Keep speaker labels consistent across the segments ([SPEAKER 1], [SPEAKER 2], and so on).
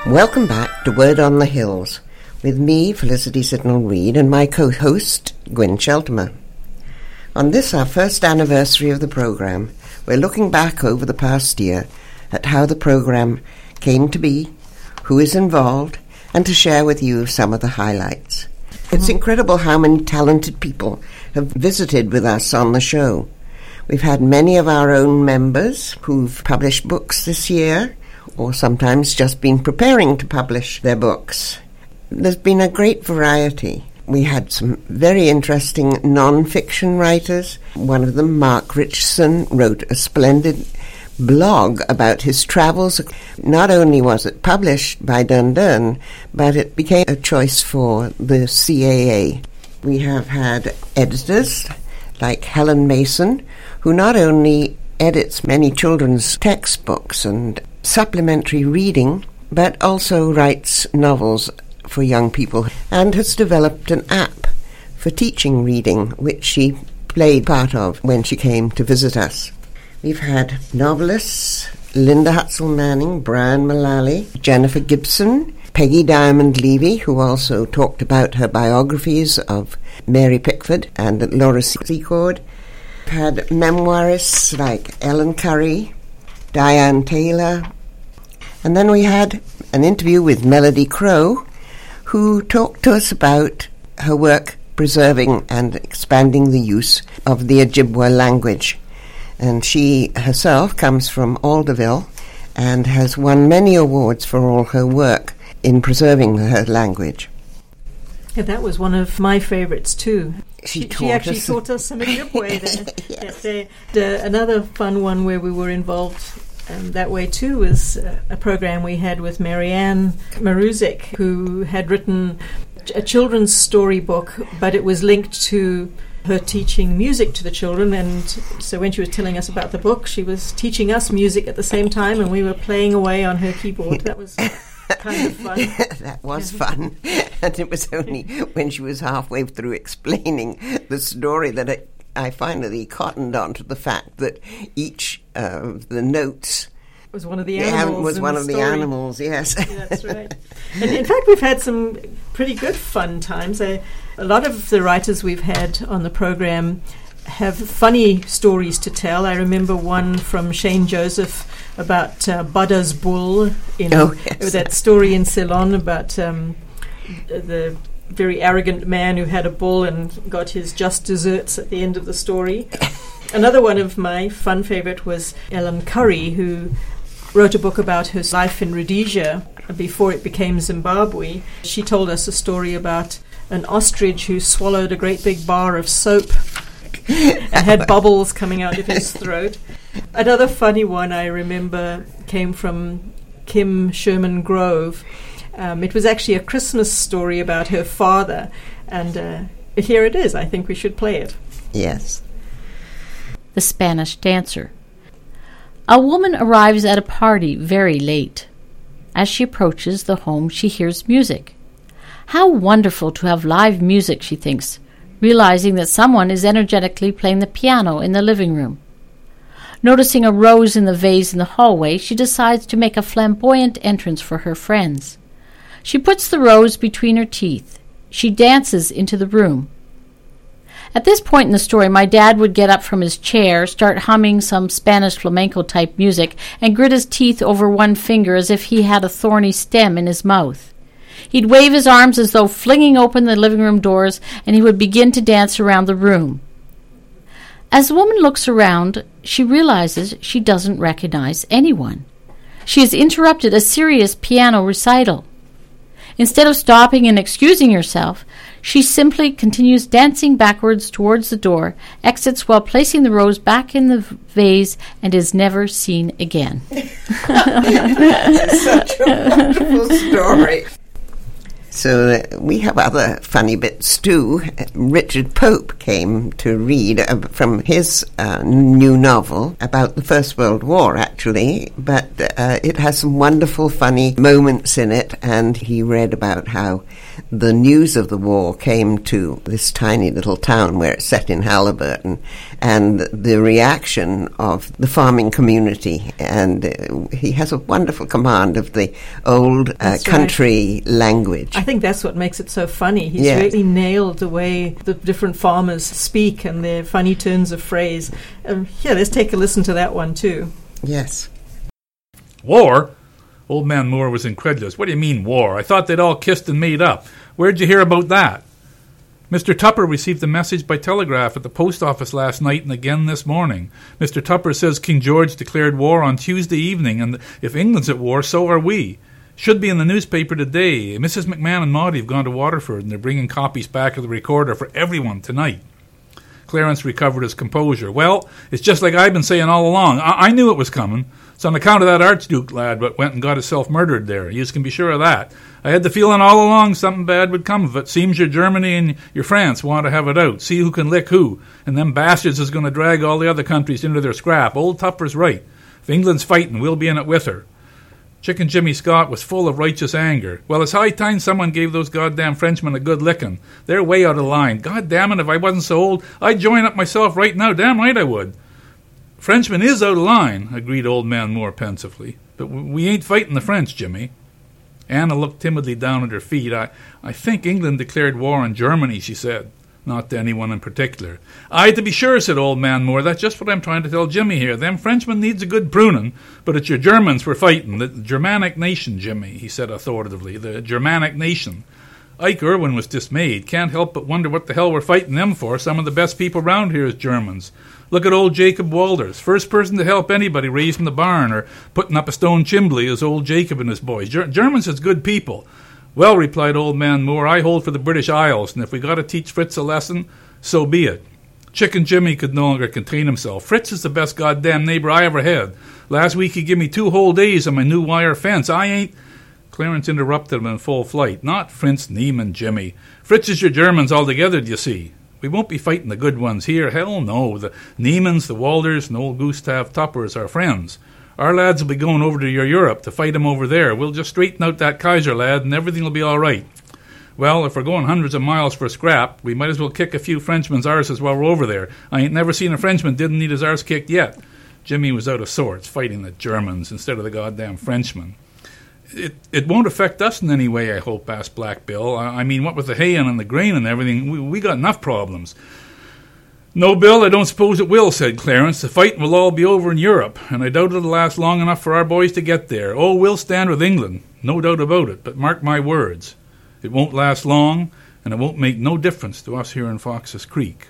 [SPEAKER 1] Welcome back to Word on the Hills, with me, Felicity Sidnell-Reid, and my co-host, Gwyn Sheltimer. On this, our first anniversary of the programme, we're looking back over the past year at how the programme came to be, who is involved, and to share with you some of the highlights. It's incredible how many talented people have visited with us on the show. We've had many of our own members who've published books this year, or sometimes just been preparing to publish their books. There's been a great variety. We had some very interesting non-fiction writers. One of them, Mark Richardson, wrote a splendid blog about his travels. Not only was it published by Dundurn, but it became a choice for the CAA. We have had editors like Helen Mason, who not only edits many children's textbooks and supplementary reading, but also writes novels for young people, and has developed an app for teaching reading, which she played part of when she came to visit us. We've had novelists Linda Hutzel Manning, Brian Mullally, Jennifer Gibson, Peggy Diamond Levy, who also talked about her biographies of Mary Pickford and Laura Secord. We've had memoirists like Ellen Curry, Diane Taylor, and then we had an interview with Melody Crow, who talked to us about her work preserving and expanding the use of the Ojibwa language. And she herself comes from Alderville and has won many awards for all her work in preserving her language.
[SPEAKER 2] Yeah, that was one of my favourites too.
[SPEAKER 1] She
[SPEAKER 2] actually taught us some Ojibwe there. Yes. Another fun one where we were involved that way too was a program we had with Marianne Maruzek, who had written a children's storybook, but it was linked to her teaching music to the children, and so when she was telling us about the book, she was teaching us music at the same time, and we were playing away on her keyboard. That was kind of fun.
[SPEAKER 1] That was fun. And it was only when she was halfway through explaining the story that I finally cottoned on to the fact that each of the notes
[SPEAKER 2] was one of the animals.
[SPEAKER 1] Was one of the animals, yes.
[SPEAKER 2] Yeah, that's right. And in fact, we've had some pretty good fun times. A lot of the writers we've had on the program have funny stories to tell. I remember one from Shane Joseph about Buddha's bull. That story in Ceylon about the very arrogant man who had a bull and got his just desserts at the end of the story. Another one of my fun favourite was Ellen Curry, who wrote a book about her life in Rhodesia before it became Zimbabwe. She told us a story about an ostrich who swallowed a great big bar of soap and had bubbles coming out of his throat. Another funny one I remember came from Kim Sherman Grove. It was actually a Christmas story about her father, and here it is. I think we should play it.
[SPEAKER 1] Yes.
[SPEAKER 3] The Spanish Dancer. A woman arrives at a party very late. As she approaches the home, she hears music. How wonderful to have live music, she thinks, realizing that someone is energetically playing the piano in the living room. Noticing a rose in the vase in the hallway, she decides to make a flamboyant entrance for her friends. She puts the rose between her teeth. She dances into the room. At this point in the story, my dad would get up from his chair, start humming some Spanish flamenco-type music, and grit his teeth over one finger as if he had a thorny stem in his mouth. He'd wave his arms as though flinging open the living room doors, and he would begin to dance around the room. As the woman looks around, she realizes she doesn't recognize anyone. She has interrupted a serious piano recital. Instead of stopping and excusing herself, she simply continues dancing backwards towards the door, exits while placing the rose back in the vase, and is never seen again.
[SPEAKER 1] Such a wonderful story. So we have other funny bits too. Richard Pope came to read from his new novel about the First World War, actually, but it has some wonderful funny moments in it, and he read about how the news of the war came to this tiny little town where it's set in Halliburton, and the reaction of the farming community. And he has a wonderful command of the old country language.
[SPEAKER 2] I think that's what makes it so funny. He's really nailed the way the different farmers speak and their funny turns of phrase. Here, let's take a listen to that one too.
[SPEAKER 1] Yes.
[SPEAKER 4] War? Old Man Moore was incredulous. What do you mean, war? I thought they'd all kissed and made up. Where'd you hear about that? Mr. Tupper received a message by telegraph at the post office last night and again this morning. Mr. Tupper says King George declared war on Tuesday evening, and if England's at war, so are we. Should be in the newspaper today. Mrs. McMahon and Maudie have gone to Waterford, and they're bringing copies back of the recorder for everyone tonight. Clarence recovered his composure. Well, it's just like I've been saying all along. I knew it was coming. It's on account of that Archduke lad what went and got himself murdered there. You can be sure of that. I had the feeling all along something bad would come of it. Seems your Germany and your France want to have it out. See who can lick who. And them bastards is going to drag all the other countries into their scrap. Old Tupper's right. If England's fighting, we'll be in it with her. Chicken Jimmy Scott was full of righteous anger. Well, it's high time someone gave those goddamn Frenchmen a good licking. They're way out of line. God damn it, if I wasn't so old, I'd join up myself right now. Damn right I would. Frenchman is out of line, agreed Old Man Moore pensively. But we ain't fighting the French, Jimmy. Anna looked timidly down at her feet. I think England declared war on Germany, she said. Not to anyone in particular. Aye, to be sure, said Old Man Moore. That's just what I'm trying to tell Jimmy here. Them Frenchmen needs a good pruning, but it's your Germans we're fighting. The Germanic nation, Jimmy, he said authoritatively. The Germanic nation. Ike Irwin was dismayed. Can't help but wonder what the hell we're fighting them for. Some of the best people round here is Germans. Look at old Jacob Walters. First person to help anybody raising the barn or putting up a stone chimbley is old Jacob and his boys. Germans is good people. Well, replied Old Man Moore, I hold for the British Isles, and if we got to teach Fritz a lesson, so be it. Chicken Jimmy could no longer contain himself. Fritz is the best goddamn neighbor I ever had. Last week he gave me 2 whole days on my new wire fence. I ain't... Clarence interrupted him in full flight. Not Fritz Neiman, Jimmy. Fritz is your Germans altogether, d'ye see. We won't be fighting the good ones here. Hell no. The Neimans, the Walders, and old Gustav Tupper is our friends. Our lads will be going over to your Europe to fight 'em over there. We'll just straighten out that Kaiser lad, and everything will be all right. Well, if we're going hundreds of miles for scrap, we might as well kick a few Frenchmen's arses while we're over there. I ain't never seen a Frenchman didn't need his arse kicked yet. Jimmy was out of sorts, fighting the Germans instead of the goddamn Frenchmen. It won't affect us in any way, I hope, asked Black Bill. I mean, what with the haying and the grain and everything, we got enough problems. No, Bill, I don't suppose it will, said Clarence. The fighting will all be over in Europe, and I doubt it'll last long enough for our boys to get there. Oh, we'll stand with England, no doubt about it, but mark my words. It won't last long, and it won't make no difference to us here in Fox's Creek.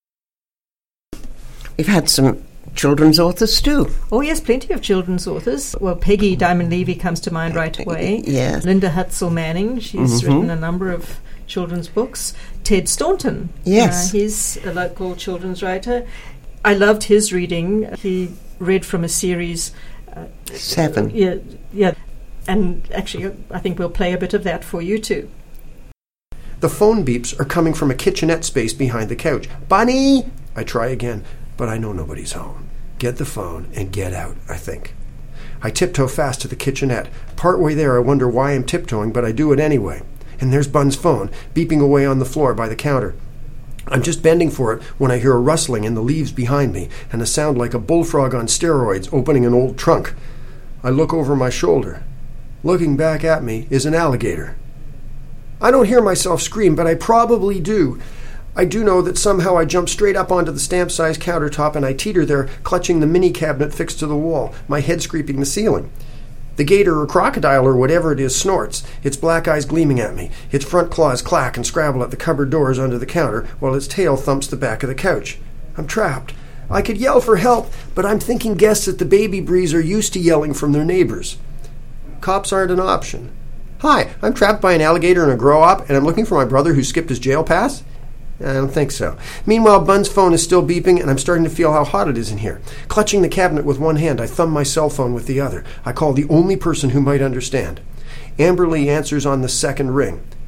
[SPEAKER 1] We've had some children's authors too.
[SPEAKER 2] Oh yes, plenty of children's authors. Well, Peggy Diamond Levy comes to mind right away.
[SPEAKER 1] Yes.
[SPEAKER 2] Linda Hutzel Manning, she's written a number of children's books. Ted Staunton,
[SPEAKER 1] yes,
[SPEAKER 2] he's a local children's writer. I loved his reading. He read from a series
[SPEAKER 1] 7.
[SPEAKER 2] Yeah, and actually I think we'll play a bit of that for you too.
[SPEAKER 5] The phone beeps are coming from a kitchenette space behind the couch. Bunny! I try again, but I know nobody's home. Get the phone and get out, I think. I tiptoe fast to the kitchenette. Partway there, I wonder why I'm tiptoeing, but I do it anyway. And there's Bun's phone, beeping away on the floor by the counter. I'm just bending for it when I hear a rustling in the leaves behind me and a sound like a bullfrog on steroids opening an old trunk. I look over my shoulder. Looking back at me is an alligator. I don't hear myself scream, but I probably do. I do know that somehow I jump straight up onto the stamp-sized countertop and I teeter there, clutching the mini cabinet fixed to the wall, my head scraping the ceiling. The gator or crocodile or whatever it is snorts, its black eyes gleaming at me. Its front claws clack and scrabble at the cupboard doors under the counter, while its tail thumps the back of the couch. I'm trapped. I could yell for help, but I'm thinking guests at the Baby Breeze are used to yelling from their neighbors. Cops aren't an option. Hi, I'm trapped by an alligator in a grow-op, and I'm looking for my brother who skipped his jail pass? I don't think so. Meanwhile, Bun's phone is still beeping, and I'm starting to feel how hot it is in here. Clutching the cabinet with one hand, I thumb my cell phone with the other. I call the only person who might understand. Amberly answers on the second ring.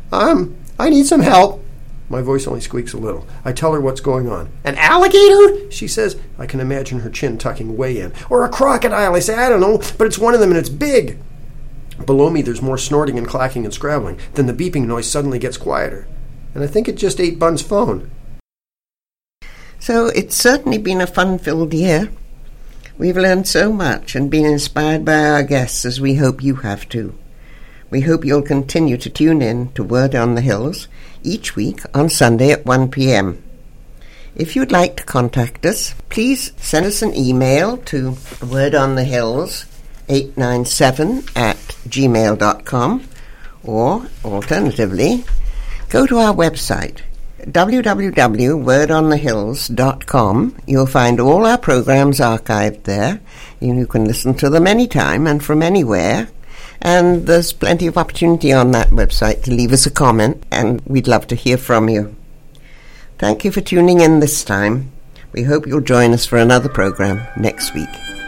[SPEAKER 5] I need some help. My voice only squeaks a little. I tell her what's going on. An alligator? She says. I can imagine her chin tucking way in. Or a crocodile. I say, I don't know, but it's one of them and it's big. Below me, there's more snorting and clacking and scrabbling. Then the beeping noise suddenly gets quieter. And I think it just ate Bun's phone.
[SPEAKER 1] So it's certainly been a fun-filled year. We've learned so much and been inspired by our guests, as we hope you have too. We hope you'll continue to tune in to Word on the Hills each week on Sunday at 1 p.m. If you'd like to contact us, please send us an email to wordonthehills897@gmail.com, or alternatively, go to our website, www.wordonthehills.com. You'll find all our programs archived there. You can listen to them anytime and from anywhere. And there's plenty of opportunity on that website to leave us a comment, and we'd love to hear from you. Thank you for tuning in this time. We hope you'll join us for another program next week.